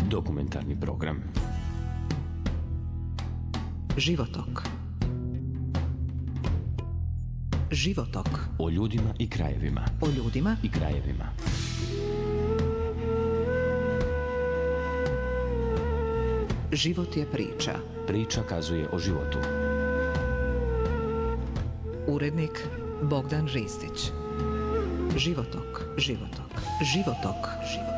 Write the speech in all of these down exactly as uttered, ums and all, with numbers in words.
Dokumentarni program. Životok. Životok. O ljudima i krajevima. O ljudima i krajevima. Život je priča. Priča kazuje o životu. Urednik Bogdan Ristić. Životok, životok, životok, životok.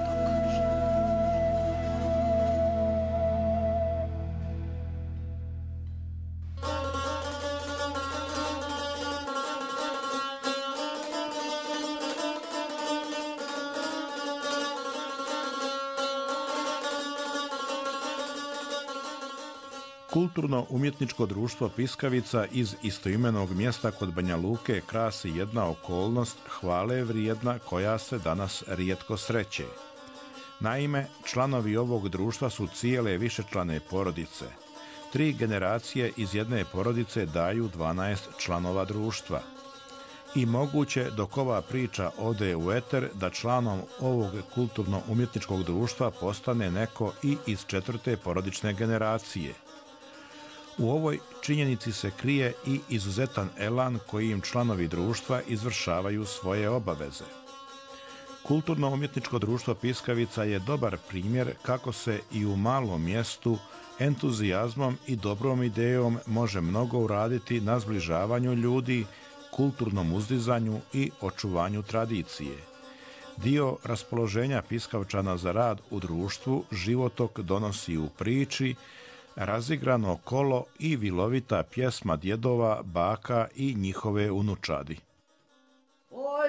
Kulturno-umjetničko društvo Piskavica iz istoimenog mjesta kod Banja Luke krasi jedna okolnost hvale vrijedna koja se danas rijetko sreće. Naime, članovi ovog društva su cijele višečlane porodice. Tri generacije iz jedne porodice daju dvanaest članova društva. I moguće dok ova priča ode u eter da članom ovog kulturno-umjetničkog društva postane neko i iz četvrte porodične generacije. U ovoj činjenici se krije i izuzetan elan kojim članovi društva izvršavaju svoje obaveze. Kulturno-umjetničko društvo Piskavica je dobar primjer kako se i u malom mjestu entuzijazmom i dobrom idejom može mnogo uraditi na zbližavanju ljudi, kulturnom uzdizanju i očuvanju tradicije. Dio raspoloženja Piskavčana za rad u društvu životok donosi u priči, razigrano kolo i vilovita pjesma djedova, baka i njihove unučadi. Oj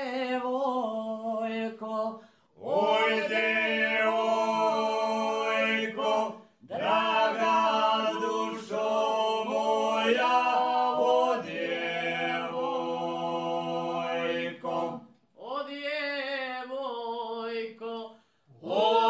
djevojko, oj djevojko, draga dušo moja, o djevojko, o djevojko, o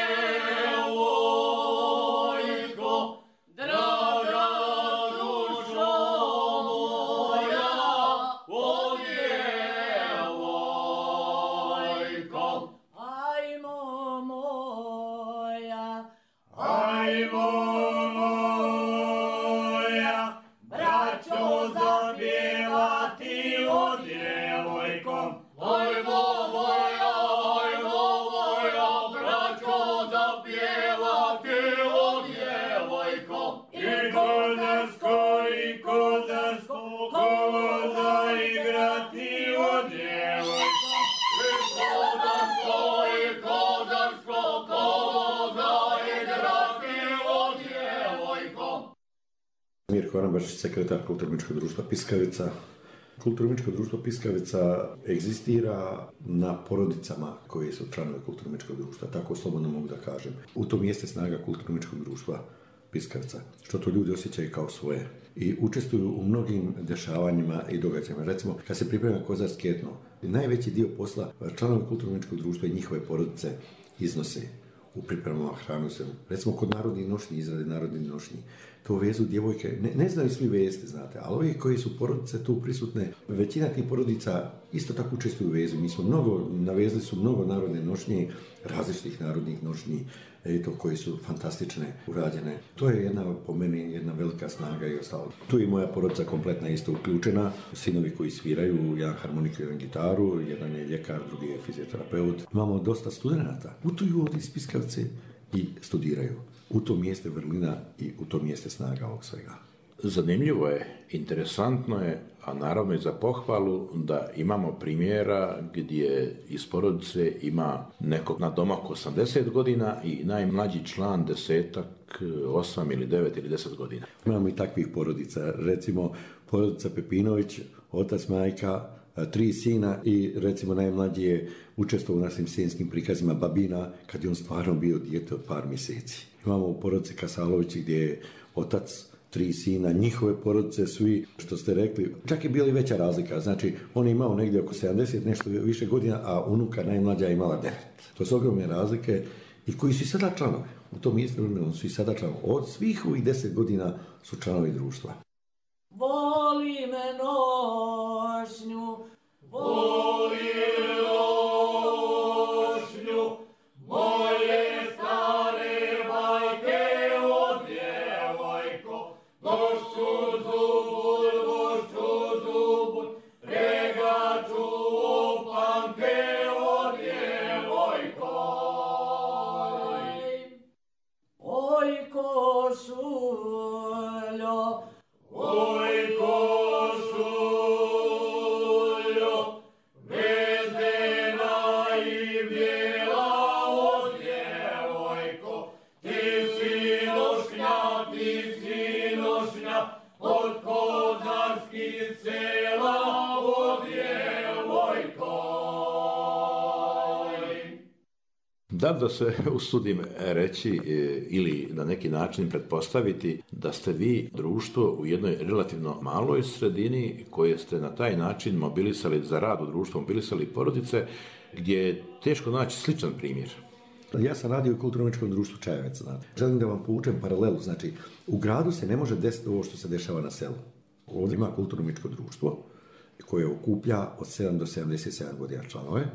Mirko Arambašić, sekretar Kulturno-umjetničkog društva Piskavica. Kulturno-umjetničko društvo Piskavica egzistira na porodicama koje su članovi Kulturno-umjetničkog društva, tako slobodno mogu da kažem. U tom jeste snaga Kulturno-umjetničkog društva Piskavica, što to ljudi osjećaju kao svoje i učestvuju u mnogim dešavanjima i događajima. Recimo, kad se priprema kozarski etno, najveći dio posla članovi Kulturno-umjetničkog društva i njihove porodice iznose u pripremama hranu se. Recimo, kod narodnih nošnji, izrade narodnih nošnji, to vezu djevojke, ne, ne znaju svi vesti, znate, ali ovi koji su porodice tu prisutne, većina tih porodica isto tako učestvuju u vezu. Mi smo mnogo, navezli su mnogo narodne nošnje, različitih narodnih nošnji, eto, koji su fantastične, urađene. To je jedna, po meni, jedna velika snaga i ostalo. Tu je moja porodica kompletna isto uključena, sinovi koji sviraju, jedan harmoniku, jedan gitaru, jedan je ljekar, drugi je fizioterapeut. Imamo dosta studenata, putuju ovdje iz Piskavice i studiraju. U tom jeste vrlina i u tom jeste snaga ovog svega. Zanimljivo je, interesantno je, a naravno i za pohvalu da imamo primjera gdje iz porodice ima nekog na domak osamdeset godina i najmlađi član desetak, osam ili devet ili deset godina. Imamo i takvih porodica, recimo porodica Pepinović, otac, majka, tri sina i recimo najmlađi je učestvovao u našim scenskim prikazima Babina kad je on stvarno bio dijete od par mjeseci. Imamo u porodici Kasalović gdje je otac, tri sina, njihove porodice, svi, što ste rekli, čak je bila i veća razlika, znači on je imao negdje oko sedamdeset nešto više godina, a unuka najmlađa je imala devet. To su ogromne razlike i koji su i sada članovi. U tom mjestu su i sada članovi. Od svih ovih deset godina su članovi društva. Voli me nošnju, voli nošnju, moje stare Gošću zubut, gošću zubut, regaču opanke od djevojkoj. Oj košuljo, oj košuljo, vezena i bijela od djevojko, ti si nošnja, ti si nošnja, od kozarskih sela od djevojkoj. Da, da se usudim reći e, ili na neki način pretpostaviti da ste vi društvo u jednoj relativno maloj sredini koje ste na taj način mobilisali za rad u društvu, mobilisali porodice, gdje je teško naći sličan primjer. Ja sam radio u kulturno-umjetničkom društvu Čajevac, znate. Želim da vam povučem paralelu, znači u gradu se ne može desiti ovo što se dešava na selu. Ovdje ima kulturno-umjetničko društvo koje okuplja od sedam do sedamdeset sedam godina članove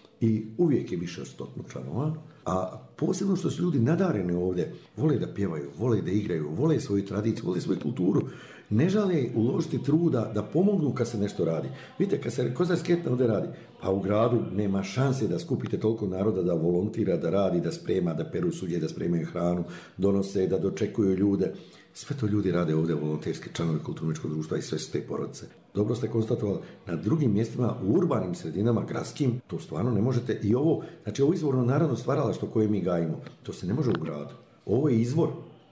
i uvijek je više od stotinu članova, a posebno što su ljudi nadareni ovdje, vole da pjevaju, vole da igraju, vole svoju tradiciju, vole svoju kulturu, ne žele uložiti truda da pomognu kad se nešto radi. Vidite, kad se kozarski etno ovdje radi, pa u gradu nema šanse da skupite toliko naroda da volontira, da radi, da sprema, da peru suđe, da spremaju hranu, donose, da dočekuju ljude. Sve to ljudi rade ovdje volonterski članovi kulturno-umjetničkog društva i sve su te porodice. Dobro ste konstatovali, na drugim mjestima, u urbanim sredinama, gradskim, to stvarno ne možete. I ovo, znači ovo izvorno narodno stvaralaštvo koje mi gajimo, to se ne može u gradu. Ovo je izvor.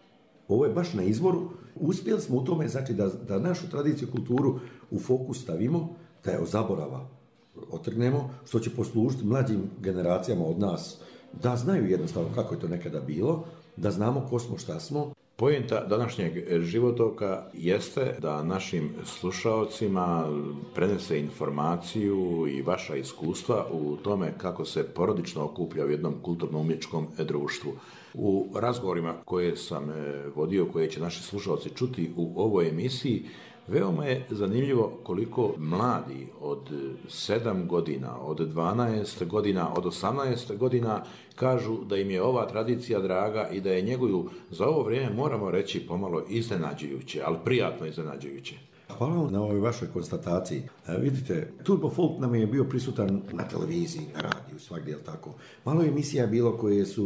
Ovo je baš na izvoru. Uspjeli smo u tome, znači, da, da našu tradiciju i kulturu u fokus stavimo, da je od zaborava otrgnemo, što će poslužiti mlađim generacijama od nas, da znaju jednostavno kako je to nekada bilo, da znamo ko smo, šta smo. Poenta današnjeg životoka jeste da našim slušaocima prenese informaciju i vaša iskustva u tome kako se porodično okuplja u jednom kulturno-umjetničkom društvu. U razgovorima koje sam vodio, koje će naši slušaoci čuti u ovoj emisiji, veoma je zanimljivo koliko mladi od sedam godina, od dvanaest godina, od osamnaest godina kažu da im je ova tradicija draga i da je njeguju za ovo vrijeme, moramo reći, pomalo iznenađujuće, ali prijatno iznenađujuće. Hvala vam na ovoj vašoj konstataciji. E, vidite, Turbo Folk nam je bio prisutan na televiziji, na radiju, svagdje, jel tako? Malo je emisija bilo koje su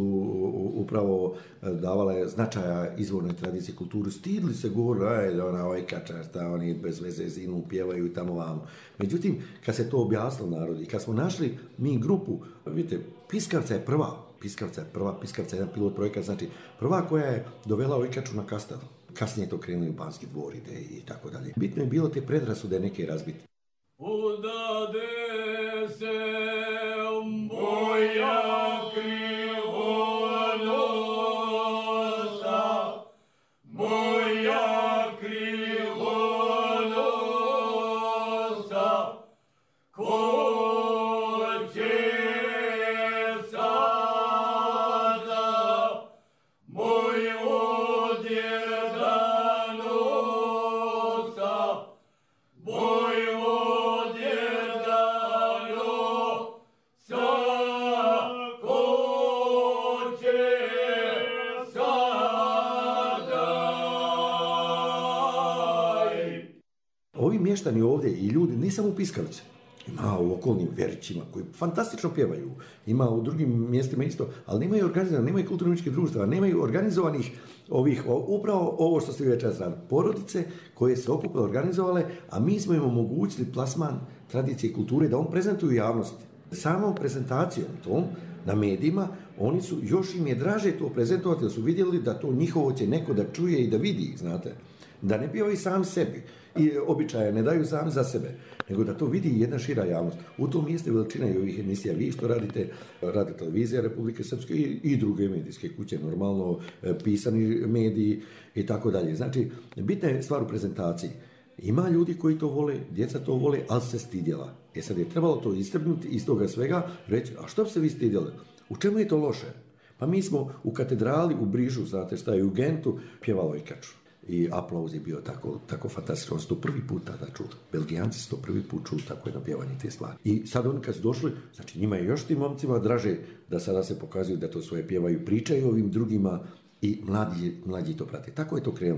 upravo davale značaja izvornoj tradiciji kulturi. Stidli se govorili, ajde, ona ovaj kačar, ta oni bez veze zinu, pjevaju i tamo vamo. Međutim, kad se to objasnilo narodi, kad smo našli mi grupu, vidite, Piskavca je prva, Piskavca je prva, Piskavca je jedan pilot projekat, znači prva koja je dovela Ojkaču na Kastav. Kasnije to krenuli u Banski dvor ide i tako dalje. Bitno je bilo te predrasude neke razbiti. Udade se moja krivonosa, moja krivonosa, ko će sada moj odjeda nosa, moj odjeda nosa, ko će sada. Ovi mještani ovdje i ljudi, ne samo u Piskavcu, ima u okolnim Verićima koji fantastično pjevaju, ima u drugim mjestima isto, ali nemaju organizovanih, nemaju kulturno-umjetničkih društava, nemaju organizovanih ovih, upravo ovo što ste večeras radili, porodice koje se okupile, organizovale, a mi smo im omogućili plasman tradicije i kulture da on prezentuju javnosti. Samom prezentacijom tom na medijima, oni su, još im je draže to prezentovati, jer su vidjeli da to njihovo će neko da čuje i da vidi, znate. Da ne pjevaju sam sebi i običaje ne daju sam za sebe, nego da to vidi jedna šira javnost. U tom jeste veličina i ovih emisija. Vi što radite, radi televizija Republike Srpske i, i druge medijske kuće, normalno pisani mediji i tako dalje. Znači, bitna je stvar u prezentaciji. Ima ljudi koji to vole, djeca to vole, ali se stidjela. E sad je trebalo to istrpnuti iz toga svega, reći, a što bi se vi stidjeli? U čemu je to loše? Pa mi smo u katedrali u Brižu, znate šta je, u Gentu, pjevalo Ojkaču. I aplauz je bio tako, tako fantastično. On su to prvi put tada čuli. Belgijanci su to prvi put čuli tako je napjevanje te stvari. I sad oni kad su došli, znači njima je još tim momcima draže da sada se pokazuju da to svoje pjevaju, pričaju ovim drugima i mladi, mladi to prate. Tako je to krenulo.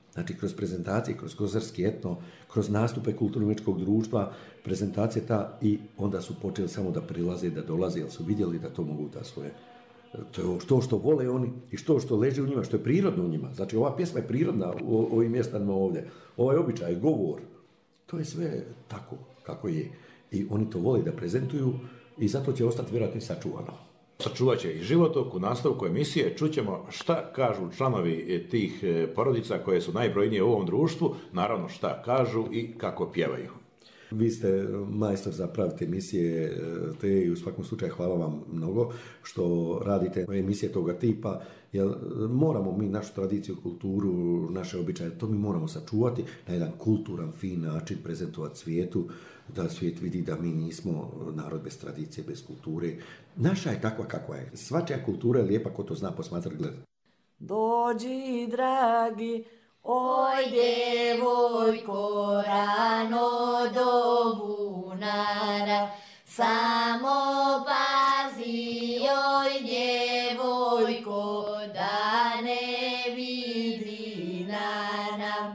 Znači, kroz prezentacije, kroz kozarski etno, kroz nastupe kulturno-umjetničkog društva, prezentacije ta i onda su počeli samo da prilaze, da dolaze, jer su vidjeli da to mogu da svoje, to je to što vole oni i što što leži u njima, što je prirodno u njima. Znači, ova pjesma je prirodna u ovim mjestanima ovdje. Ovaj običaj, govor, to je sve tako kako je. I oni to vole da prezentuju i zato će ostati vjerojatno i sačuvano. Sačuvat će i životok. U nastavku emisije čućemo šta kažu članovi tih porodica koje su najbrojnije u ovom društvu, naravno šta kažu i kako pjevaju. Vi ste majstor za praviti emisije, te i u svakom slučaju hvala vam mnogo što radite emisije toga tipa, jer moramo mi našu tradiciju, kulturu, naše običaje, to mi moramo sačuvati na jedan kulturan, fin način, prezentovati svijetu, da svijet vidi da mi nismo narod bez tradicije, bez kulture. Naša je takva kakva je. Svačija kultura je lijepa ko to zna posmatrati, gledati. Dođi, dragi, oj djevojko, rano do bunara, samo pazi, oj djevojko, da ne vidi nana.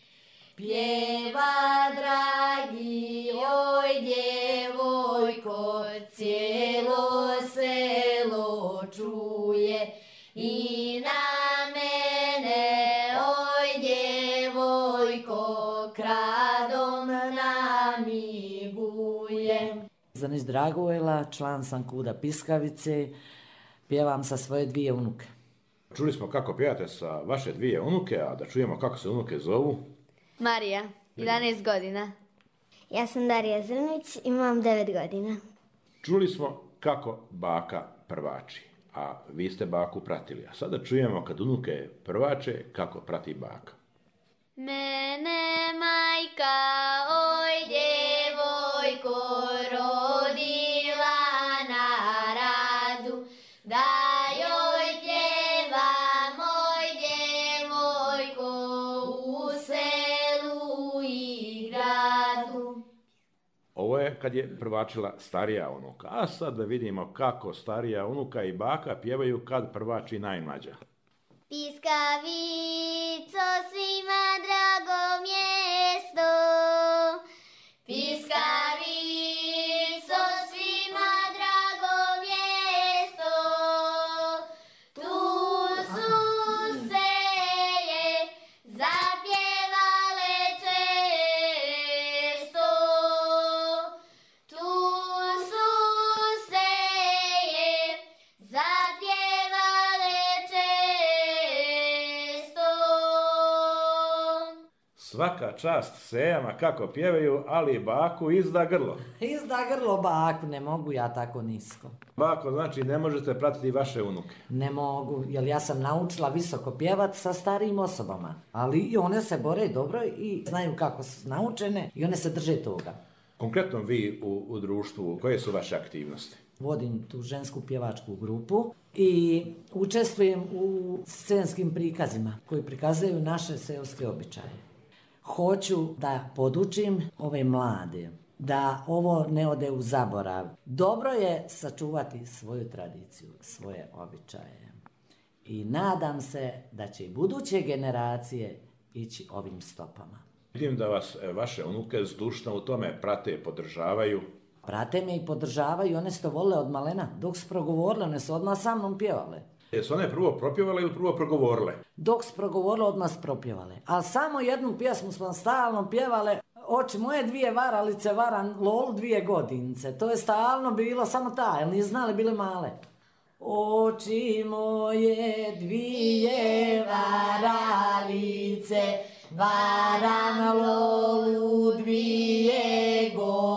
Pjeva, dragi, oj djevojko, cijelo selo čuje i na mene, oj djevojko, kradom namiguje. Zanić Dragojla, član sam Kuda Piskavice, pjevam sa svoje dvije unuke. Čuli smo kako pjevate sa vaše dvije unuke, a da čujemo kako se unuke zovu. Marija, jedanaest godina. Ja sam Darija Zrnić, imam devet godina. Čuli smo kako baka prvači, a vi ste baku pratili. A sada čujemo kad unuke prvače kako prati baka. Mene majka, oj djevojko, rodila na radu, da joj pjevam, oj djevojko, u selu i gradu. Ovo je kad je prvačila starija unuka, a sad da vidimo kako starija unuka i baka pjevaju kad prvači najmlađa. Piskavico, svima drago mjesto. Piskavico, svima drago mjesto. Tu su se je zapjevale često. Tu su se je zapjevale često. Svaka čast sejama kako pjevaju, ali baku izda grlo. Izda grlo baku, ne mogu ja tako nisko. Bako, znači ne možete pratiti vaše unuke. Ne mogu, jer ja sam naučila visoko pjevat sa starijim osobama. Ali i one se bore dobro i znaju kako su naučene i one se drže toga. Konkretno vi u, u društvu, koje su vaše aktivnosti? Vodim tu žensku pjevačku grupu i učestvujem u scenskim prikazima koji prikazuju naše seoske običaje. Hoću da podučim ove mlade, da ovo ne ode u zaborav. Dobro je sačuvati svoju tradiciju, svoje običaje. I nadam se da će i buduće generacije ići ovim stopama. Vidim da vas e, vaše unuke zdušno u tome prate, podržavaju. Prate me i podržavaju, one su to vole od malena. Dok su progovorile, one su odmah sa mnom pjevale. Jesu one prvo propjevale ili prvo progovorile? Dok su progovorile, odmah su propjevale. Ali samo jednu pjesmu smo stalno pjevale. Oči moje dvije varalice, varan Lolu dvije godince. To je stalno bilo, samo ta, jer nije znali, bile male. Oči moje dvije varalice, varam Lolu dvije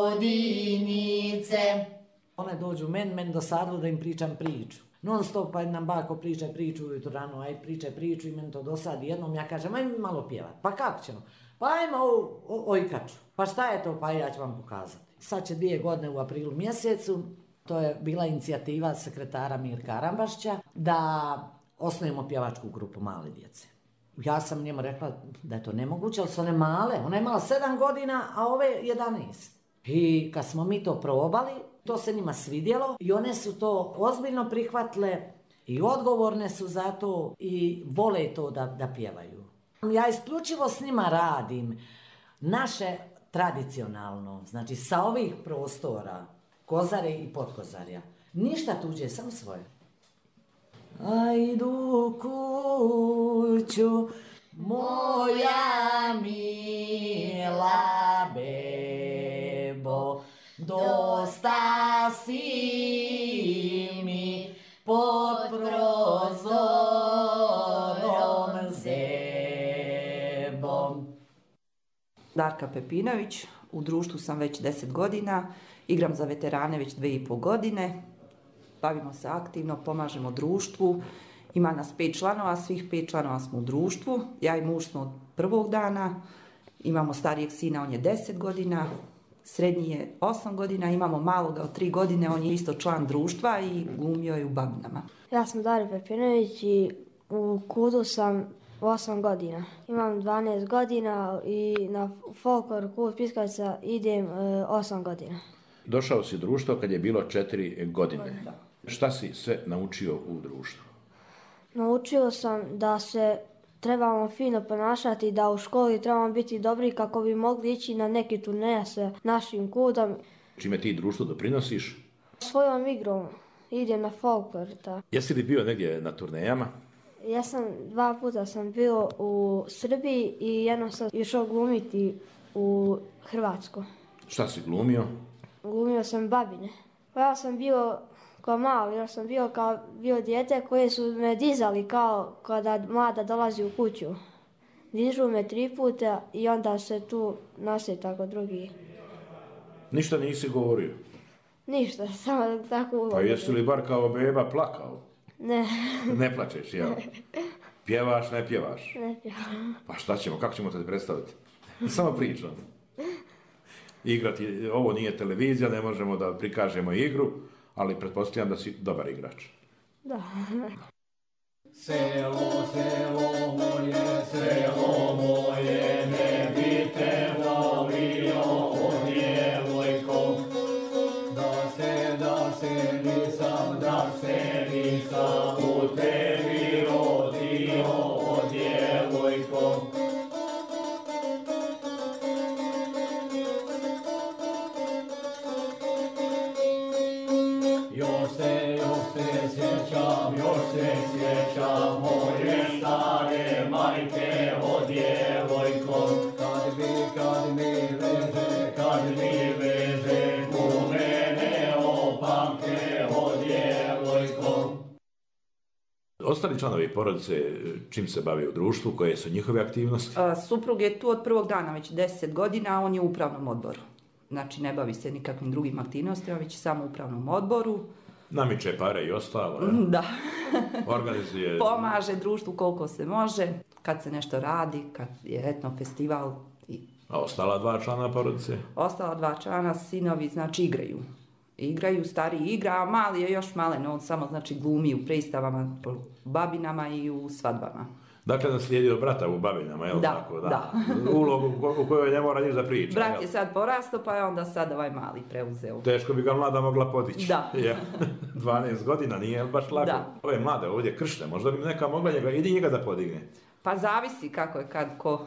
godinice. One dođu men, men dosadilo da im pričam priču. Non stop, pa nam bako pričaj priču ujutro rano, aj pričaj priču i meni to dosadi. Jednom ja kažem, aj malo pjevat. Pa kako ćemo? Pa ajmo o, o, ojkaču. Pa šta je to? Pa ja ću vam pokazati. Sad će dvije godine u aprilu mjesecu. To je bila inicijativa sekretara Mirka Arambašća da osnujemo pjevačku grupu male djece. Ja sam njemu rekla da je to nemoguće, ali su one male. Ona je imala sedam godina, a ove jedanaest. I kad smo mi to probali, to se njima svidjelo i one su to ozbiljno prihvatile i odgovorne su za to i vole to da, da pjevaju. Ja isključivo s njima radim naše tradicionalno, znači sa ovih prostora, Kozare i Potkozarja. Ništa tuđe, samo svoje. Ajdu kuću, moja mila bebo, dosta si mi pod prozorom zebom. Darka Pepinović, u društvu sam već deset godina, igram za veterane već dve i pol godine, bavimo se aktivno, pomažemo društvu, ima nas pet članova, svih pet članova smo u društvu, ja i muž smo od prvog dana, imamo starijeg sina, on je deset godina, srednji je osam godina, imamo maloga od tri godine, on je isto član društva i glumio je u Babinama. Ja sam Darija Pepinović i u Kudu sam osam godina. Imam dvanaest godina i na folklor Kud Piskavica idem e, osam godina. Došao si u društvo kad je bilo četiri godine. Šta si sve naučio u društvu? Naučio sam da se trebamo fino ponašati, da u školi trebamo biti dobri kako bi mogli ići na neki turneja sa našim Kudom. Čime ti društvu doprinosiš? Svojom igrom idem na folklor. Da. Jesi li bio negdje na turnejama? Ja sam dva puta sam bio u Srbiji i jednom sam išao glumiti u Hrvatsku. Šta si glumio? Glumio sam Babine. Pa ja sam bio kao mali, ja sam bio kao bio dijete koje su me dizali kao kada mlada dolazi u kuću. Dižu me tri puta i onda se tu nose tako drugi. Ništa nisi govorio? Ništa, samo tako ulogu. Pa jesi li bar kao beba plakao? Ne. Ne plačeš, jel? Pjevaš, ne pjevaš? Ne pjevam. Pa šta ćemo, kako ćemo te predstaviti? Samo pričam. Igrati, ovo nije televizija, ne možemo da prikažemo igru, ali pretpostavljam da si dobar igrač. Da. Selo, selo moje, selo moje, ne bi te volio o djevojko. Da se, da se nisam, da se nisam u tebi rodio o djevojko. Još se, još se sjećam, još se sjećam moje stare majke o djevojko. Kad mi, kad mi veže, kad mi veže, u mene opamke o djevojko. Ostali članovi porodice, čim se bave u društvu, koje su njihove aktivnosti? A, suprug je tu od prvog dana, već deset godina, a on je u upravnom odboru. Znači, ne bavi se nikakvim drugim aktivnostima, već samo u upravnom odboru. Namiče pare i ostalo, je? Da. Organizuje... Pomaže društvu koliko se može, kad se nešto radi, kad je etno festival. I... A ostala dva člana porodice? Ostala dva člana, sinovi, znači, igraju. Igraju, stariji igra, a mali je još malen, on samo, znači, glumi u predstavama, u Babinama i u svadbama. Dakle, naslijedio brata u Babinama, je li da, tako? Da, da. Ulogu u kojoj ne mora ništa da priča. Brat jel? je sad porastao, pa je onda sad ovaj mali preuzeo. Teško bi ga mlada mogla podići. Da. Ja. dvanaest godina, nije baš lako. Da. Ove mlade ovdje kršne, možda bi neka mogla njega, idi njega da podigne. Pa zavisi kako je kad ko.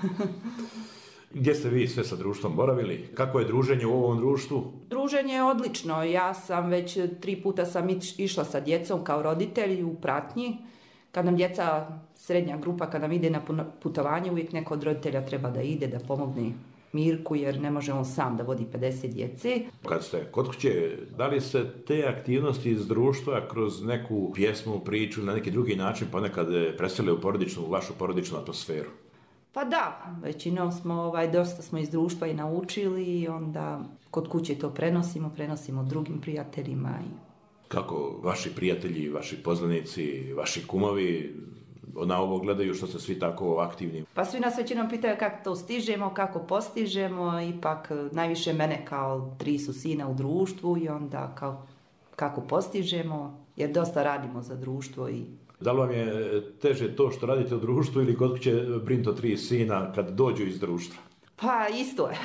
Gdje ste vi sve sa društvom boravili? Kako je druženje u ovom društvu? Druženje je odlično. Ja sam već tri puta sam išla sa djecom kao roditelji u pratnji. Kad nam djeca, srednja grupa, kad nam ide na putovanje, uvijek neko od roditelja treba da ide, da pomogne Mirku, jer ne može on sam da vodi pedeset djece. Kad ste kod kuće, da li se te aktivnosti iz društva kroz neku pjesmu, priču, na neki drugi način ponekad presele u porodičnu, u vašu porodičnu atmosferu? Pa da, većinom smo, ovaj, dosta smo iz društva i naučili i onda kod kuće to prenosimo, prenosimo drugim prijateljima. I... Kako vaši prijatelji, vaši poznanici, vaši kumovi na ovo gledaju što ste svi tako aktivni? Pa svi nas većinom pitaju kako to stižemo, kako postižemo, ipak najviše mene kao tri su sina u društvu i onda kao, kako postižemo, jer dosta radimo za društvo. I... Da li vam je teže to što radite u društvu ili kod kuće brinti o tri sina kad dođu iz društva? Pa isto je.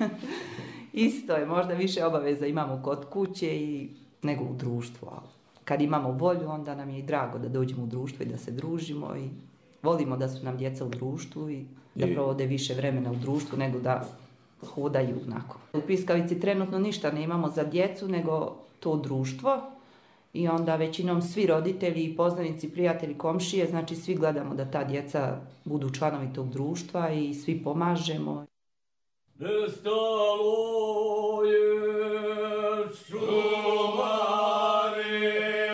Isto je, možda više obaveza imamo kod kuće i nego u društvu. Kad imamo volju, onda nam je i drago da dođemo u društvo i da se družimo i volimo da su nam djeca u društvu i da I- provode više vremena u društvu nego da hodaju onako. U Piskavici trenutno ništa nemamo za djecu nego to društvo i onda većinom svi roditelji, poznanici, prijatelji, komšije, znači svi gledamo da ta djeca budu članovi tog društva i svi pomažemo. Ne stalo je čuvari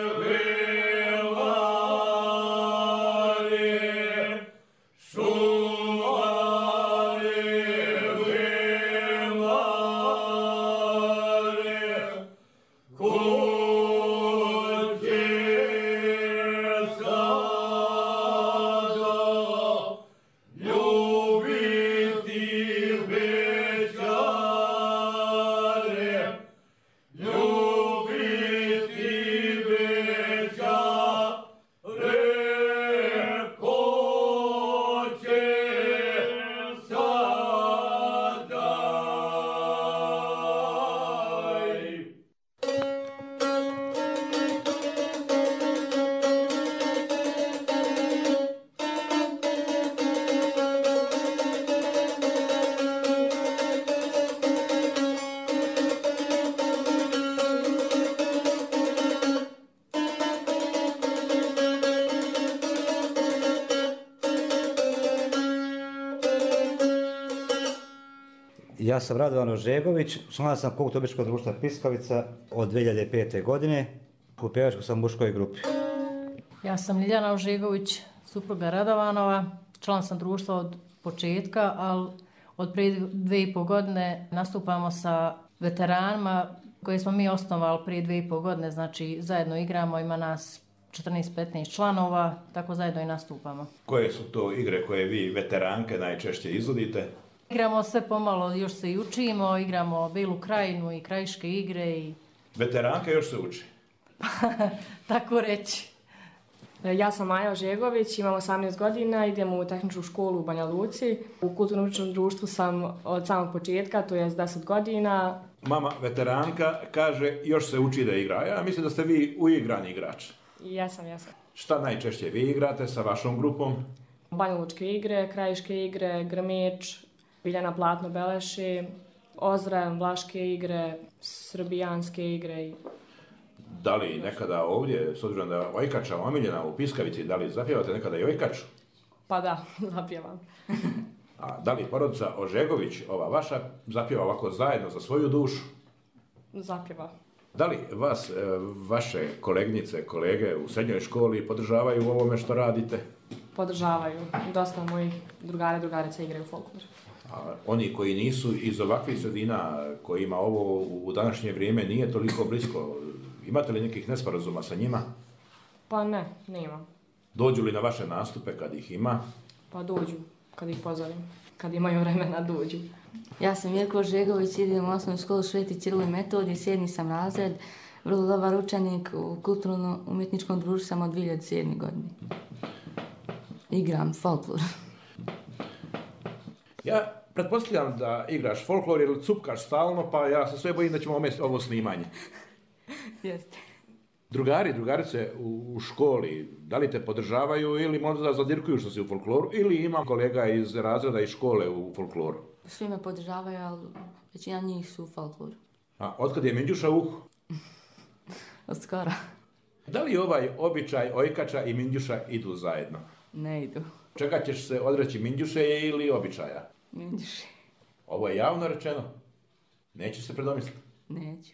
vilari, čuvari vilari, kuće sada ljubiti bećare, ljubiti bećare, ko će sada. Ja sam Radovan Ožegović, član sam Kulturno-umjetničkog društva Piskavica od dvije hiljade pete. godine. U pjevačkoj sam muškoj grupi. Ja sam Ljiljana Ožegović, supruga Radovanova, član sam društva od početka, ali od prije dvije i pol godine nastupamo sa veteranima koje smo mi osnovali prije dvije i pol godine, znači zajedno igramo, ima nas četrnaest petnaest članova, tako zajedno i nastupamo. Koje su to igre koje vi, veteranke, najčešće izvodite? Igramo sve pomalo, još se i učimo, igramo Belu krajinu i krajiške igre i Veteranke još se uči. tako reći. Ja sam Maja Ožegović, imam osamnaest godina, idem u tehničku školu u Banja Luci. U kulturno-umjetničkom društvu sam od samog početka, to je deset godina. Mama, veteranka, kaže još se uči da igra. Ja mislim da ste vi uigrani igrač. I jesam, jesam. Šta najčešće vi igrate sa vašom grupom? Banja Lučke igre, krajiške igre, grmeč, Biljana Platno Beleši, Ozren, Vlaške igre, srbijanske igre. i- Da li nekada ovdje, s obzirom da je Ojkača omiljena u Piskavici, da li zapjevate nekada i Ojkaču? Pa da, zapjevam. A da li porodica Ožegović, ova vaša, zapjeva ovako zajedno za svoju dušu? Zapjeva. Da li vas, e, vaše kolegnice, kolege u srednjoj školi podržavaju u ovome što radite? Podržavaju. Dosta mojih drugara i drugarica igraju folklor. A oni koji nisu iz ovakvih sredina, kojima ovo u današnje vrijeme nije toliko blisko, imate li nekih nesporazuma sa njima? Pa ne, nemam. Dođu li na vaše nastupe kad ih ima? Pa dođu, kad ih pozovem. Kad imaju vremena, dođu. Ja sam Mirko Ožegović, idem u osnovnu školu Sveti Ciril i Metodij, sedmi sam razred, vrlo dobar učenik u kulturno-umjetničkom društvu sam od dvije hiljade sedme. godine. Igram folklor. Ja pretpostavljam da igraš folklor jer cupkaš stalno, pa ja se sve bojim da ćemo omesti ovo snimanje. Jeste. Drugari, drugarice u, u školi, da li te podržavaju ili možda zadirkuju što si u folkloru, ili ima kolega iz razreda i škole u folkloru? Svi me podržavaju, ali većina njih su u folkloru. A otkad je Mindjuša u uhu? Od skora. Da li ovaj običaj Ojkača i Mindjuša idu zajedno? Ne idu. Čega ćeš se odreći, Mindjuše ili običaja? Mindjuše. Ovo je javno rečeno. Nećeš se predomisliti? Neću.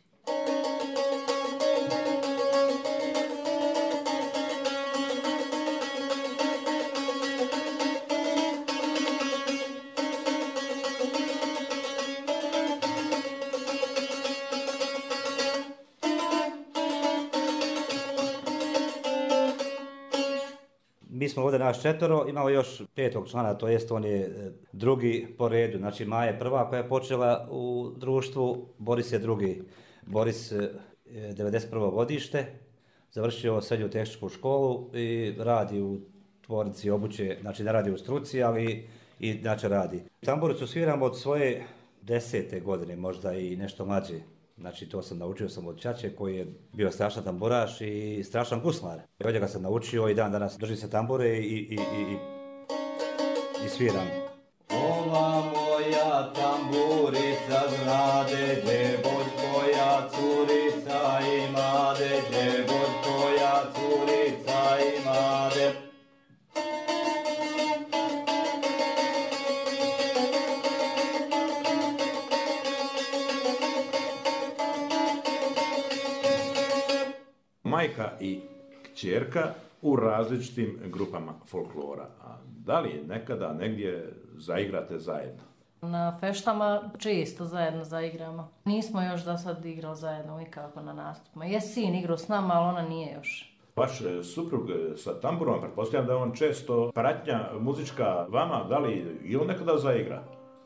Mi smo ovdje naš četvero, imamo još petog člana, to jest on je e, drugi po redu. Znači Maja je prva koja je počela u društvu, Boris je drugi. Boris je devedeset prvo godište, završio srednju tehničku školu i radi u tvornici obuće, znači ne radi u struci, ali i znači radi. Tamburicu sviram od svoje desete godine, možda i nešto mlađe. Znači to sam naučio sam od ćaće koji je bio strašan tamburaš i strašan guslar. Ovdje ga sam naučio i dan danas drži se tambure i, i, i, i i sviram. Ova moja tamburica znade, djevojkoja curica imade, djevojkoja curica imade. Majka i kćerka u različitim grupama folklora. A da li nekada negdje zaigrate zajedno? Na feštama često zajedno zaigramo. Nismo još za sad igrali zajedno nikako na nastupima. Je sin igrao s nama, ali ona nije još. Vaš suprug sa tamburom, pretpostavljam da je on često pratnja muzička vama, da li i on nekada zaigra?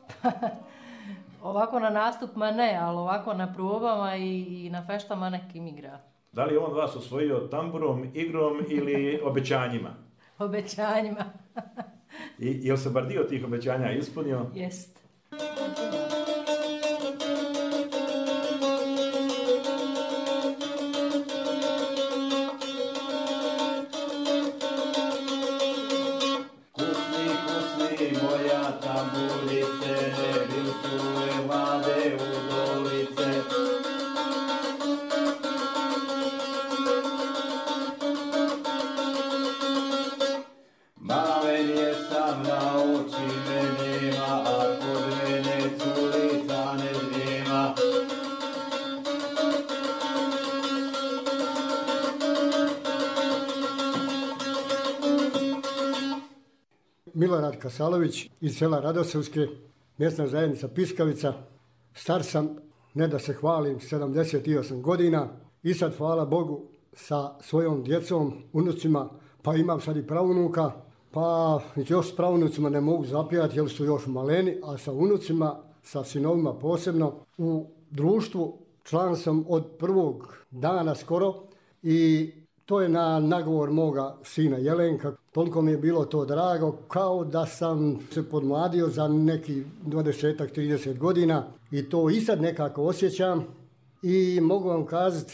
Ovako na nastupima ne, ali ovako na probama i, i na feštama nekim igra. Da li je on vas osvojio tamburom, igrom ili obećanjima? Obećanjima. I je li se bar dio tih obećanja ispunio? Jest. Kusni, kusni moja tamburice, ne bilčuje mlade udolice. Malenje sam na oči me nema, a kod mene curica ne znima. Milorad Kasalović iz sela Radosavske, mjesna zajednica Piskavica. Star sam, ne da se hvalim, sedamdeset osam godina i sad hvala Bogu sa svojom djecom, unucima, pa imam sad i pravunuka, pa još s pravunucima ne mogu zapijati jer su još maleni, a sa unucima, sa sinovima posebno, u društvu član sam od prvog dana skoro i to je na nagovor moga sina Jelenka. Toliko mi je bilo to drago, kao da sam se podmladio za neki dvadeset trideset godina i to i sad nekako osjećam i mogu vam kazati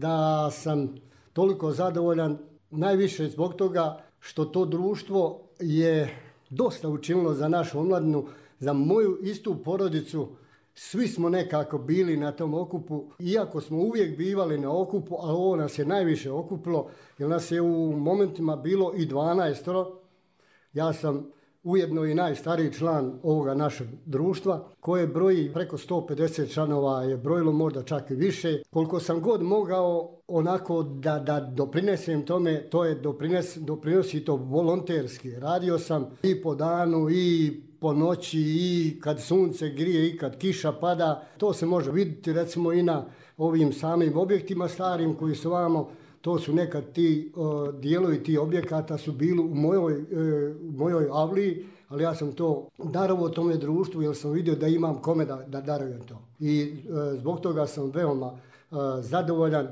da sam toliko zadovoljan, najviše zbog toga što to društvo je dosta učinilo za našu omladinu, za moju istu porodicu. Svi smo nekako bili na tom okupu, iako smo uvijek bivali na okupu, ali ovo nas je najviše okupilo, jer nas je u momentima bilo i dvanaestoro. Ja sam ujedno i najstariji član ovoga našeg društva, koje broji preko sto pedeset članova, je brojilo možda čak i više. Koliko sam god mogao onako da, da doprinesem tome, to je doprines, doprinosi to volonterski. Radio sam i po danu i po noći i kad sunce grije i kad kiša pada. To se može vidjeti recimo i na ovim samim objektima starim koji su vamo. To su nekad ti uh, dijelovi ti objekata su bili u mojoj, uh, u mojoj avliji, ali ja sam to darovao tome društvu jer sam vidio da imam kome da, da darujem to. I uh, zbog toga sam veoma uh, zadovoljan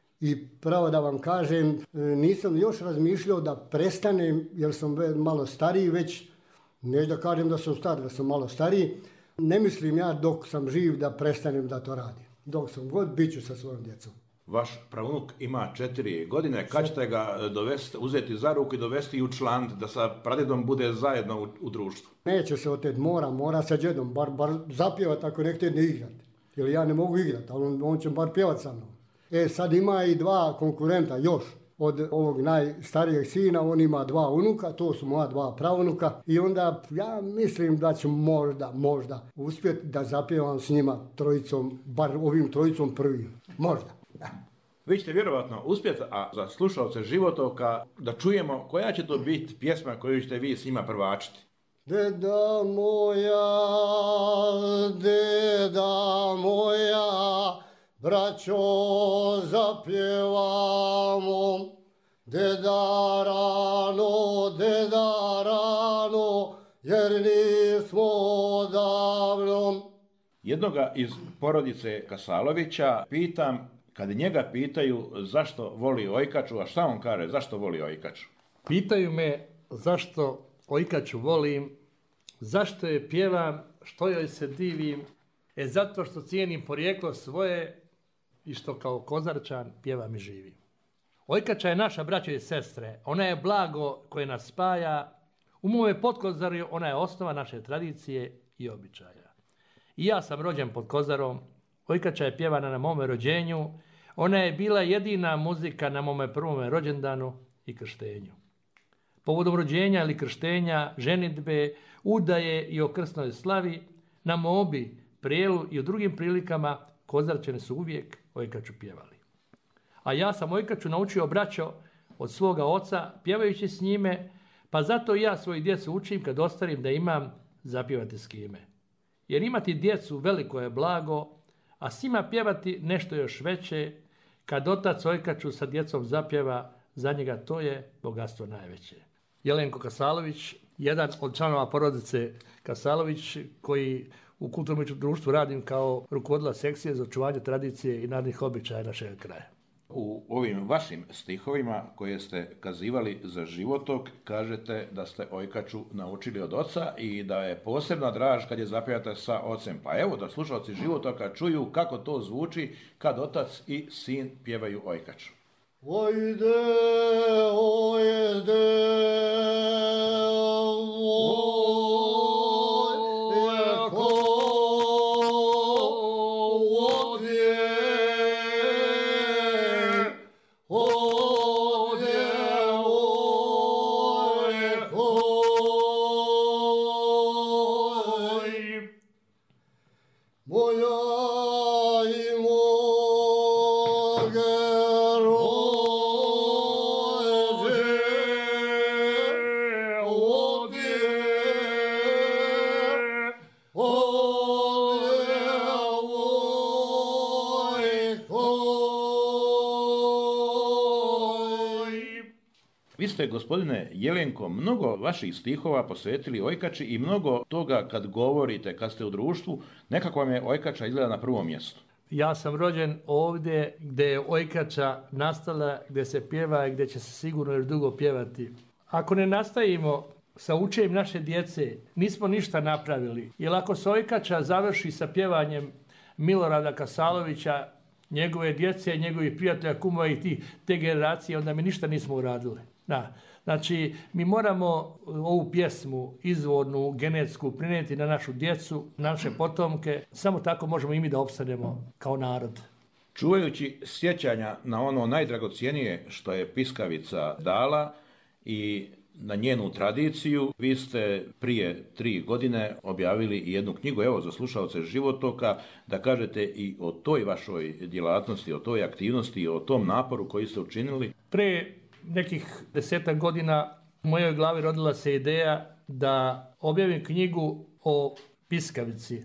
i pravo da vam kažem, uh, nisam još razmišljao da prestanem jer sam malo stariji već, ne da kažem da sam star, da sam malo stariji. Ne mislim ja dok sam živ da prestanem da to radim. Dok sam god, bit ću sa svojom djecom. Vaš pravnuk ima četiri godine, kad ćete ga dovesti, uzeti za ruku i dovesti u član da sa pradjedom bude zajedno u, u društvu? Neće se oteti, mora, mora sa djedom, bar, bar zapjevati ako nek tjedne igrat. Jer ja ne mogu igrati, ali on, on će bar pjevati sa mnom. E sad ima i dva konkurenta još. Od ovog najstarijeg sina, on ima dva unuka, to su moja dva pravunuka. I onda ja mislim da ću možda, možda uspjeti da zapjevam s njima trojicom, bar ovim trojicom prvim. Možda. Da. Vi ćete vjerovatno uspjeti, a za slušalce Životoka da čujemo koja će to biti pjesma koju ćete vi s njima prvačiti. Deda moja, deda moja, braćo zapjevamo, deda rano, deda rano, jer nismo davno. Jednoga iz porodice Kasalovića pitam, kad njega pitaju zašto voli Ojkaču, a šta on kaže, zašto voli Ojkaču? Pitaju me zašto Ojkaču volim, zašto je pjevam, što joj se divim, e zato što cijenim porijeklo svoje i što kao Kozarčan pjevam i živim. Ojkača je naša braća i sestre, ona je blago koje nas spaja, U mome Podkozorju ona je osnova naše tradicije i običaja. I ja sam rođen pod Kozarom, Ojkača je pjevana na mome rođenju, ona je bila jedina muzika na mome prvome rođendanu i krštenju. Povodom rođenja ili krštenja, ženidbe, udaje i o krsnoj slavi, na mobi, prijelu i u drugim prilikama Kozarčani su uvijek Ojkaču pjevali. A ja sam Ojkaču naučio, braćo, od svoga oca, pjevajući s njime, pa zato i ja svoju djecu učim kad ostarim da imam zapjevati s kime. Jer imati djecu veliko je blago, a s njima pjevati nešto još veće, kad otac Ojkaču sa djecom zapjeva, za njega to je bogatstvo najveće. Jelenko Kasalović, jedan od članova porodice Kasalović, koji u kulturnom društvu radim kao rukovodila sekcije za očuvanje tradicije i narodnih običaja našeg kraja. U ovim vašim stihovima koje ste kazivali za životok, kažete da ste Ojkaču naučili od oca i da je posebna draž kad je zapjevate sa ocem. Pa evo da slušalci životoka čuju kako to zvuči kad otac i sin pjevaju Ojkaču. Ojde, ojde, Vi ste, gospodine Jelenko, mnogo vaših stihova posvetili Ojkači i mnogo toga kad govorite, kad ste u društvu, nekako vam je Ojkača izgleda na prvom mjestu. Ja sam rođen ovdje gdje je Ojkača nastala, gdje se pjeva i gdje će se sigurno još dugo pjevati. Ako ne nastavimo sa učenjem naše djece, nismo ništa napravili. Jer ako se Ojkača završi sa pjevanjem Milorada Kasalovića, njegove djece, njegovih prijatelja, kumova i ti, te generacije, onda mi ništa nismo uradili. Da. Znači, mi moramo ovu pjesmu izvornu, genetsku, prenijeti na našu djecu, naše potomke. Samo tako možemo i mi da opstanemo kao narod. Čuvajući sjećanja na ono najdragocjenije što je Piskavica dala i na njenu tradiciju, vi ste prije tri godine objavili i jednu knjigu, evo, za slušalce životoka, da kažete i o toj vašoj djelatnosti, o toj aktivnosti, o tom naporu koji ste učinili. Pre nekih desetak godina u mojoj glavi rodila se ideja da objavim knjigu o Piskavici,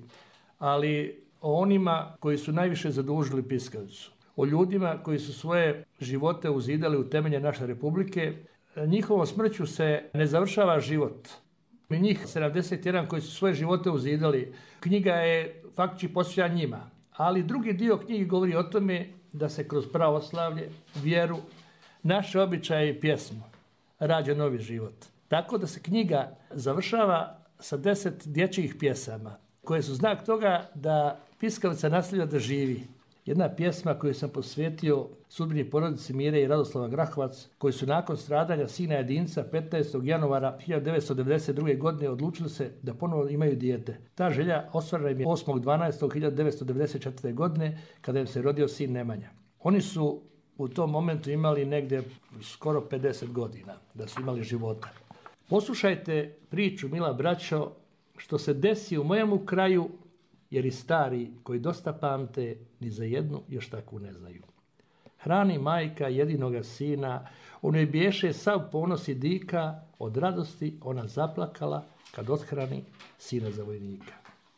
ali o onima koji su najviše zadužili Piskavicu. O ljudima koji su svoje živote uzidali u temelje naše republike. Njihovom smrću se ne završava život. I njih sedamdeset jedan koji su svoje živote uzidali, knjiga je faktički posvećena njima. Ali drugi dio knjige govori o tome da se kroz pravoslavlje, vjeru, naše običaje i pjesmu rađa novi život. Tako da se knjiga završava sa deset dječjih pjesama koje su znak toga da Piskavica nastavlja da živi. Jedna pjesma koju sam posvetio sudbini porodici Mire i Radoslava Grahovac, koji su nakon stradanja sina jedinca petnaestog januara hiljadu devetsto devedeset druge. godine odlučili se da ponovo imaju dijete. Ta želja ostvarena im je osmog dvanaestog hiljadu devetsto devedeset četvrte. godine kada im se rodio sin Nemanja. Oni su u tom momentu imali negdje skoro pedeset godina da su imali života. Poslušajte priču, mila braćo, što se desi u mojemu kraju, jer i stari koji dosta pamte ni za jednu još takvu ne znaju. Hrani majka jedinoga sina, ono je biješe sav ponos i dika, od radosti ona zaplakala kad othrani sina za vojnika.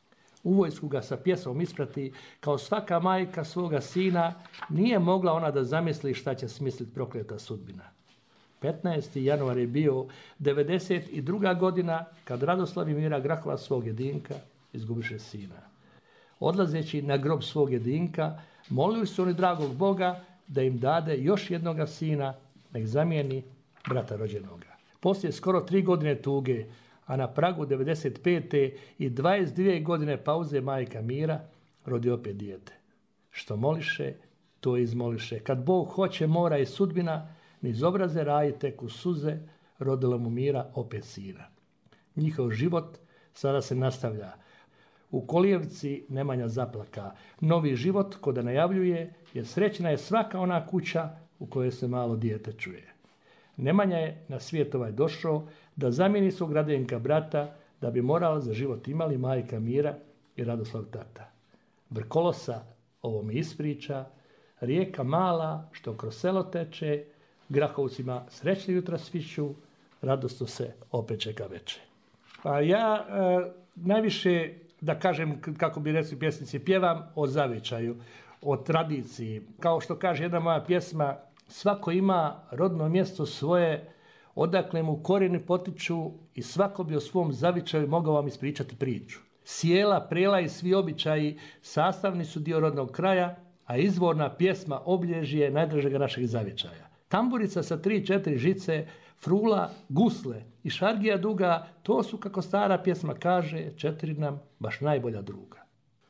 U vojsku ga sa pjesmom isprati, kao svaka majka svoga sina, nije mogla ona da zamisli šta će smisliti prokleta sudbina. petnaesti januar je bio devedeset druga. godina kad Radoslav i Mira Grahova svog jedinka izgubiše sina. Odlazeći na grob svog jedinka, molili su oni dragog Boga da im dade još jednoga sina, nek zamijeni brata rođenoga. Poslije skoro tri godine tuge, a na pragu devedeset pete i dvadeset dvije godine pauze majka Mira rodi opet dijete. Što moliše, to izmoliše. Kad Bog hoće, mora i sudbina, niz obraze raji teku suze, rodila mu Mira opet sina. njihov život sada se nastavlja. U Kolijevci Nemanja zaplaka. Novi život ko da najavljuje, jer srećna je svaka ona kuća u kojoj se malo dijete čuje. Nemanja je na svijet ovaj došao da zamijeni svog Radenka brata, da bi moral za život imali majka Mira i Radoslav tata. Brkolosa ovo mi ispriča, rijeka mala što kroz selo teče, Grahovcima srećni jutra sviću, radosno se opet čeka veče. Pa ja e, najviše, da kažem, kako bi rekli pjesnici, pjevam o zavičaju, o tradiciji. Kao što kaže jedna moja pjesma, svako ima rodno mjesto svoje, odakle mu korijeni potiču i svako bi o svom zavičaju mogao vam ispričati priču. Sjela, prela i svi običaji sastavni su dio rodnog kraja, a izvorna pjesma obilježje najdražega našeg zavičaja. Tamburica sa tri, četiri žice, frula, gusle i šargija duga, to su, kako stara pjesma kaže, četiri nam baš najbolja druga.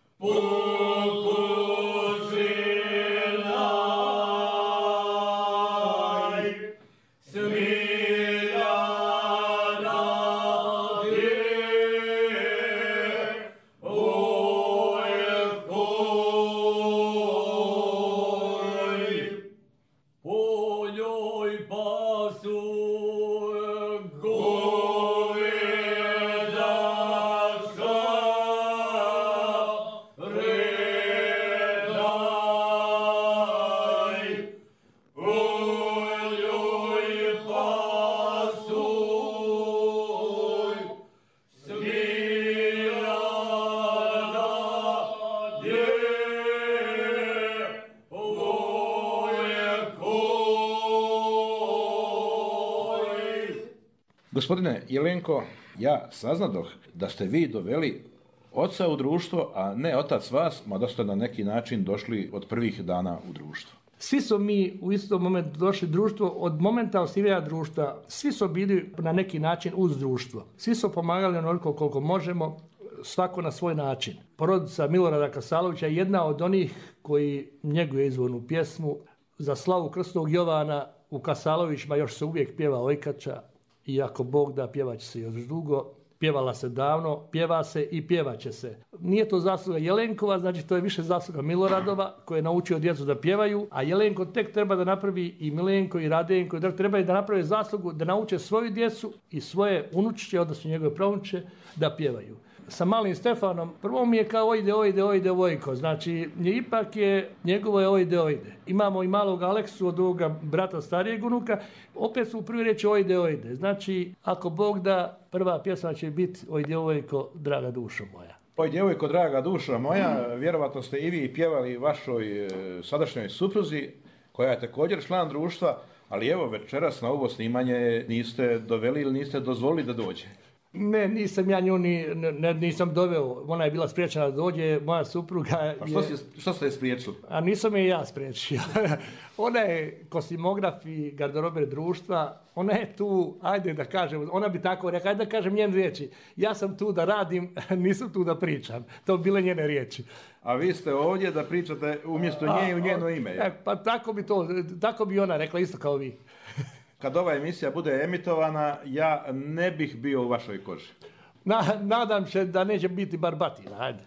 Gospodine Jelenko, ja saznadoh da ste vi doveli oca u društvo, a ne otac vas, mada ste na neki način došli od prvih dana u društvo. Svi smo mi u istom momentu došli društvo, od momenta osnivanja društva, svi smo bili na neki način uz društvo. Svi smo pomagali onoliko koliko možemo, svako na svoj način. Porodica Milorada Kasalovića je jedna od onih koji njeguje izvornu pjesmu. Za slavu Krstovog Jovana u Kasalovićima još se uvijek pjeva Ojkača, i ako Bog da, pjevat će se još dugo. Pjevala se davno, pjeva se i pjevat će se. Nije to zasluga Jelenkova, znači to je više zasluga Miloradova koji je naučio djecu da pjevaju, a Jelenko tek treba da napravi, i Milenko i Radenko i treba da napravi zaslugu da nauče svoju djecu i svoje unučiće, odnosno njegove pravunuče, da pjevaju. Sa malim Stefanom, prvo mi je kao ojde, ojde, ojde, Vojko. Znači, ipak je njegovo je ojde, ojde. Imamo i malog Aleksu od ovoga brata starijeg unuka. Opet su u prvi reći ojde, ojde. Znači, ako Bog da, prva pjesma će biti ojde, Vojko, draga dušo moja. Oj, djevojko, draga duša moja, vjerovatno ste i vi pjevali vašoj e, sadašnjoj supruzi, koja je također član društva, ali evo večeras na ovo snimanje niste doveli ili niste dozvolili da dođe. Ne, nisam ja nju ni, ne, nisam doveo, ona je bila spriječena da dođe, moja supruga... A što, je, si, što ste je spriječili? A nisam je ja spriječio. Ona je kostimograf i garderober društva, ona je tu, ajde da kažem, ona bi tako rekla, ajde da kažem njene riječi. Ja sam tu da radim, nisam tu da pričam. To bi bile njene riječi. A vi ste ovdje da pričate umjesto nje i u njeno ime. E, pa tako bi, to, tako bi ona rekla, isto kao vi. Kad ova emisija bude emitovana, ja ne bih bio u vašoj koži. Na, nadam se da neće biti bar batina, ajde.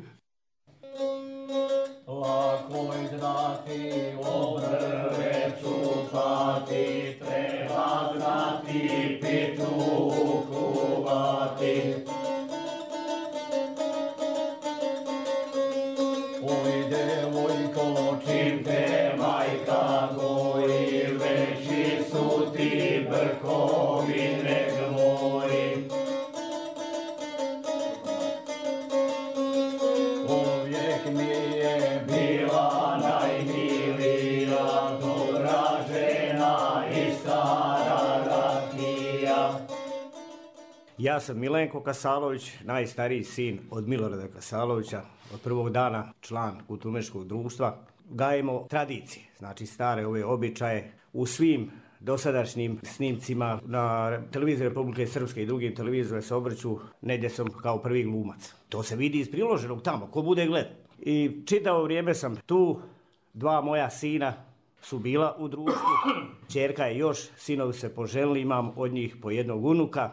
Lako je znati, obrve čupati, treba znati, pitu kuvati. Oj, devojko, čim te majka goji, veći su ti brkovi negvoji. Uvijek mi je bila najmilija, dobra žena i stara rakija. Ja sam Milenko Kasalović, najstariji sin od Milorada Kasalovića, od prvog dana član kulturno-umjetničkog društva. Gajimo tradicije, znači stare ove običaje u svim dosadašnjim snimcima na televiziji Republike Srpske i drugim televizijama se obrću negdje sam kao prvi glumac. To se vidi iz priloženog tamo, ko bude gled. I čitavo vrijeme sam tu, dva moja sina su bila u društvu, ćerka je još, sinovi se poželili, imam od njih po jednog unuka.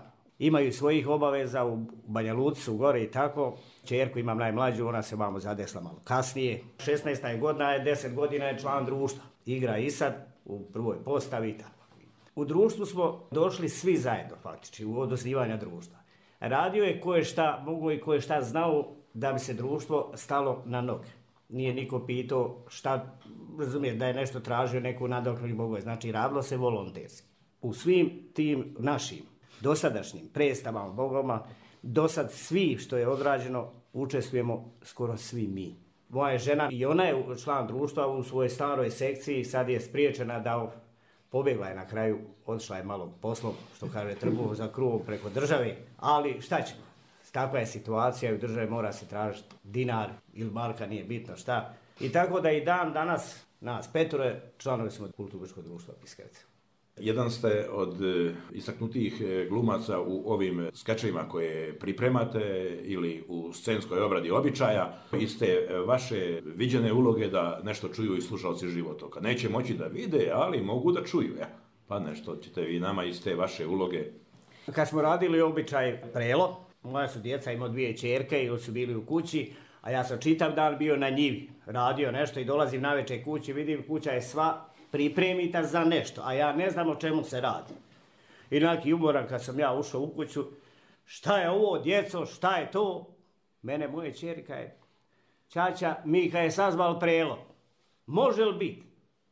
imaju svojih obaveza, u Banja Luci su gore i tako. Čerku imam najmlađu, ona se vamo zadesla malo kasnije. šesnaesta godina je, deset godina je član društva. Igra i sad u prvoj postavi i tako. U društvu smo došli svi zajedno, faktički, u osnivanja društva. Radio je ko je šta mogo i ko je šta znao da bi se društvo stalo na noge. Nije niko pitao šta, razumije, da je nešto tražio, neku nadoknadu mogo je. Znači, radilo se volonterski. U svim tim našim dosadašnjim predstavama, bogoma, do sad svi što je odrađeno učestvujemo skoro svi mi. Moja žena i ona je član društva u svojoj staroj sekciji, sad je spriječena da pobjegla je na kraju, otišla je malo poslom, što kaže, trbuh za kruh preko države, ali šta ćemo? Takva je situacija i u državi mora se tražiti dinar ili marka, nije bitno šta. I tako da i dan danas, nas petore, članovi smo Kulturno-umjetničkog društva Piskavica. Jedan ste od istaknutijih glumaca u ovim skečevima koje pripremate ili u scenskoj obradi običaja. Iste vaše viđene uloge da nešto čuju i slušalci životoka. Neće moći da vide, ali mogu da čuju. Ja. Pa nešto ćete vi nama iz te vaše uloge. Kad smo radili običaj Prelo, moja su djeca, imao dvije ćerke i su bili u kući, a ja sam čitav dan bio na njivi, radio nešto i dolazim navečer kući, vidim kuća je sva pripremita za nešto, a ja ne znam o čemu se radi. I neki umoran kad sam ja ušao u kuću, šta je ovo djeco, šta je to? Mene moje ćerka je, ćaća, Mika je sazval Prelo. Može li biti?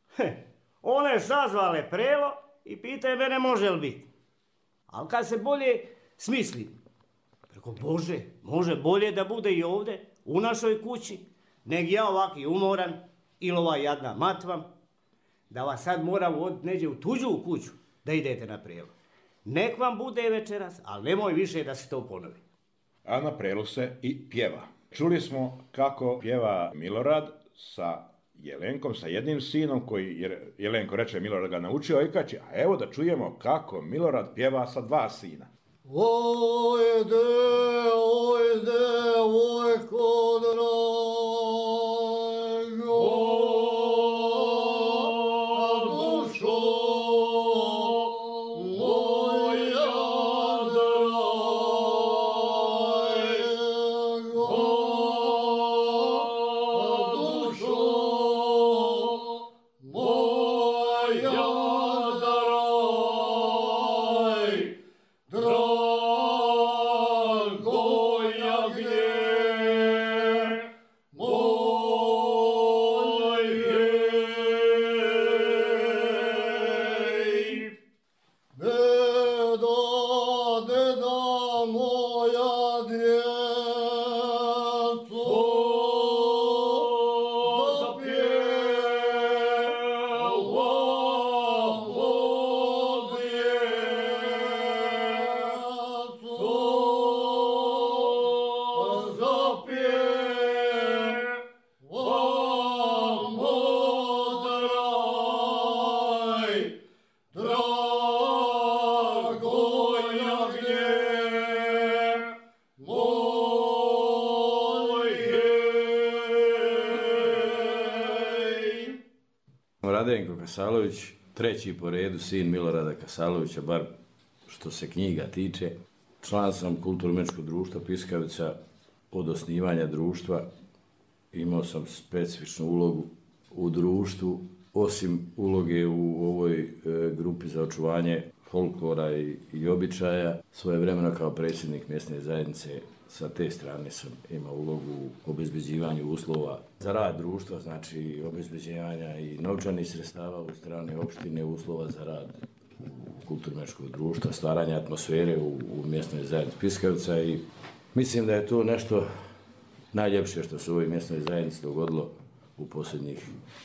One sazvale Prelo i pitaju mene može li biti. Ali kad se bolje smislim, preko Bože, može bolje da bude i ovdje, u našoj kući, nego ja ovaki umoran ili ova jadna matvam, da vas sad moram od neđe u tuđu kuću da idete na Prelo. Nek vam bude večeras, ali nemoj više da se to ponovi. A na Prelu se i pjeva. Čuli smo kako pjeva Milorad sa Jelenkom, sa jednim sinom koji, jer Jelenko reče Milorad ga naučio ojkaći, a evo da čujemo kako Milorad pjeva sa dva sina. Ojde, ojde, ojko drago, dušo moja drago, dušo moja drago. Radenko Kasalović, treći po redu sin Milorada Kasalovića, bar što se knjiga tiče. Član sam Kulturno-umjetničkog društva Piskavica od osnivanja društva. Imao sam specifičnu ulogu u društvu, osim uloge u ovoj e, grupi za očuvanje folklora i, i običaja. Svoje vremeno kao predsjednik mjesne zajednice sa te strane sam imao ulogu u obezbeđivanju uslova za rad društva, znači obezbeđivanja i novčanih sredstava u strane opštine, uslova za rad Kulturno-umjetničkog društva, stvaranja atmosfere u, u mjesnoj zajednici Piskavica i mislim da je to nešto najljepše što se u ovoj mjesnoj zajednici dogodilo u posljednjih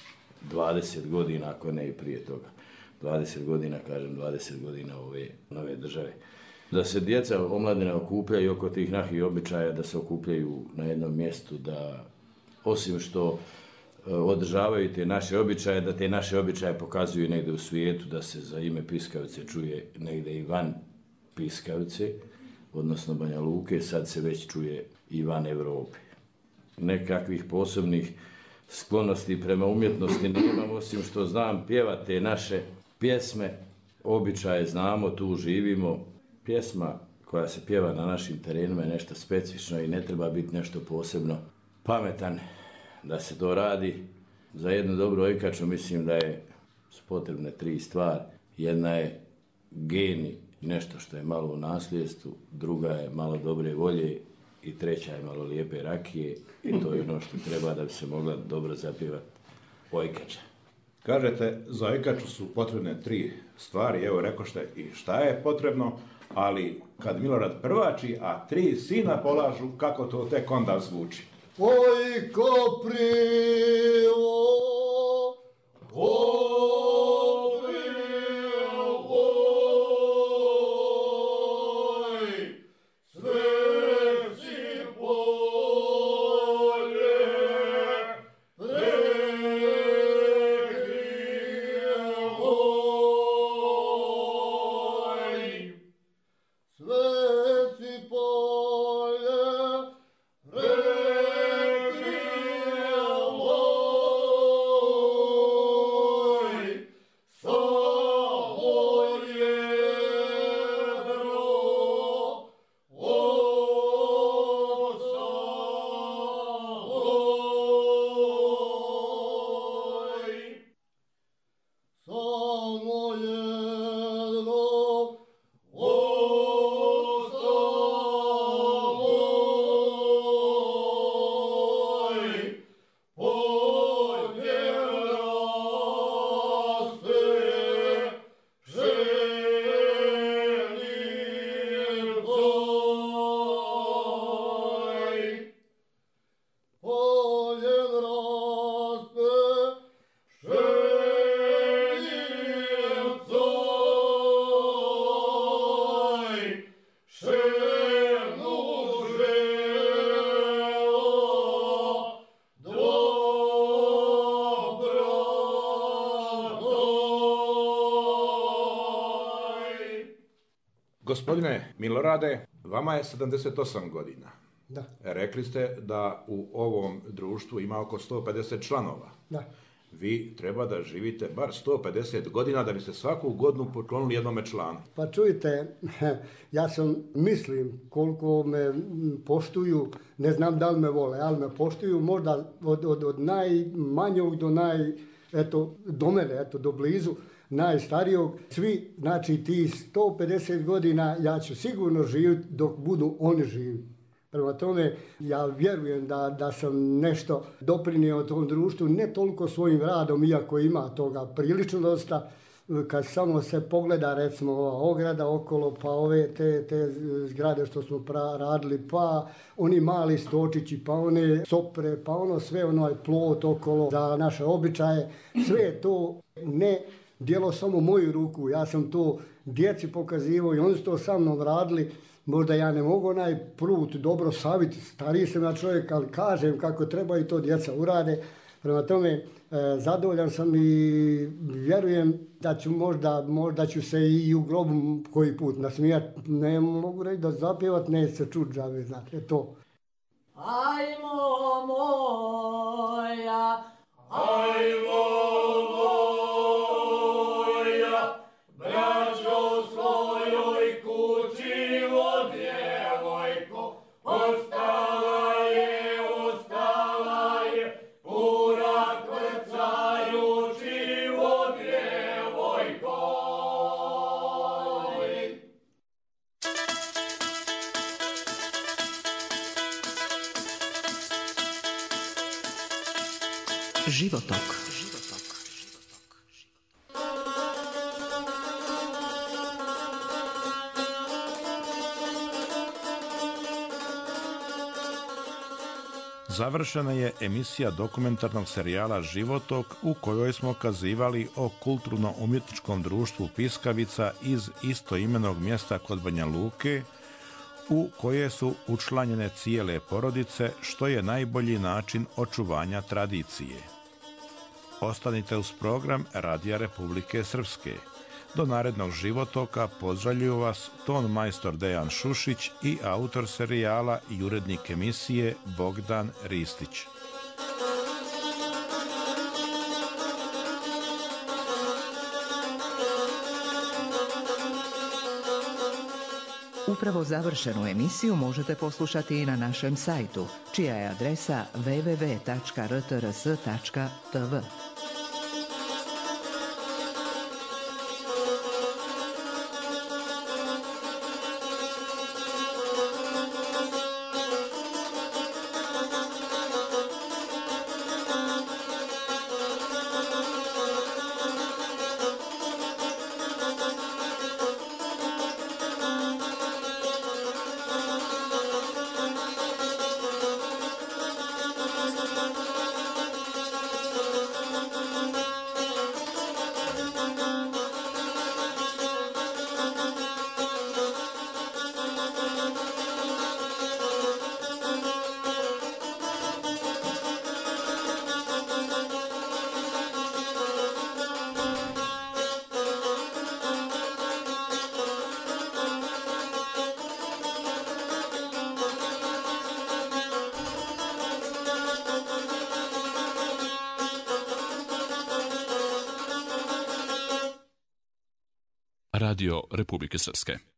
dvadeset godina, ako ne i prije toga. dvadeset godina, kažem dvadeset godina ove nove države. Da se djeca omladine okupljaju oko tih naših običaja, da se okupljaju na jednom mjestu, da osim što održavaju te naše običaje, da te naše običaje pokazuju negdje u svijetu, da se za ime Piskavice čuje negdje i van Piskavice, odnosno Banja Luke, sad se već čuje i van Europe. Nekakvih posebnih sklonosti prema umjetnosti nemam, osim što znam pjevati te naše pjesme, običaje znamo, tu živimo. Pjesma koja se pjeva na našim terenima je nešto specifično i ne treba biti nešto posebno pametan da se to radi. Za jednu dobru ojkaču mislim da je potrebne tri stvari. Jedna je geni, nešto što je malo u nasljedstvu, druga je malo dobre volje i treća je malo lijepe rakije i to je ono što treba da bi se mogla dobro zapjevati ojkača. Kažete, za ojkaču su potrebne tri stvari, evo rekošte i šta je potrebno, ali kad Milorad prvači, a tri sina polažu, kako to tek onda zvuči? Ojko privo, ojko Gospodine Milorade, vama je sedamdeset osam godina. Da. Rekli ste da u ovom društvu ima oko sto pedeset članova. Da. Vi treba da živite bar sto pedeset godina da biste svaku godinu poklonili jednome članu. Pa čujte, ja sam, mislim, koliko me poštuju, ne znam da li me vole, ali me poštuju možda od, od, od najmanjog do naj, eto, do mene, eto, do blizu, najstarijog. Svi, znači, ti sto pedeset godina ja ću sigurno živjeti dok budu oni živi. Prema tome, ja vjerujem da, da sam nešto doprinio tom društvu, ne toliko svojim radom, iako ima toga prilično dosta. Kad samo se pogleda, recimo, ova ograda okolo, pa ove te, te zgrade što smo pra, radili, pa oni mali stočići, pa one sopre, pa ono sve onaj plot okolo za naše običaje, sve je to ne djelo samo moju ruku, ja sam to djeci pokazivao i oni su to sa mnom radili. Možda ja ne mogu onaj prut dobro saviti, stariji sam ja čovjek, ali kažem kako treba i to djeca urade. Prema tome, e, zadovoljan sam i vjerujem da ću možda, možda ću se i u grobu koji put nasmijati. Ne mogu reći da zapjevat, ne se čut džabe, znate, to. Ajmo moja, ajmo moja, braćo svojoj kući o djevojko, ostala je, ostala je, pura krcajući o djevojko. Životok. Završena je emisija dokumentarnog serijala Životok u kojoj smo kazivali o kulturno-umjetničkom društvu Piskavica iz istoimenog mjesta kod Banja Luke, u koje su učlanjene cijele porodice, što je najbolji način očuvanja tradicije. Ostanite uz program Radija Republike Srpske. Do narednog Životoka pozdravljuju vas ton majstor Dejan Šušić i autor serijala i urednik emisije Bogdan Ristić. Upravo završenu emisiju možete poslušati i na našem sajtu, čija je adresa w w w tačka r t r s tačka t v. Radio Republike Srpske.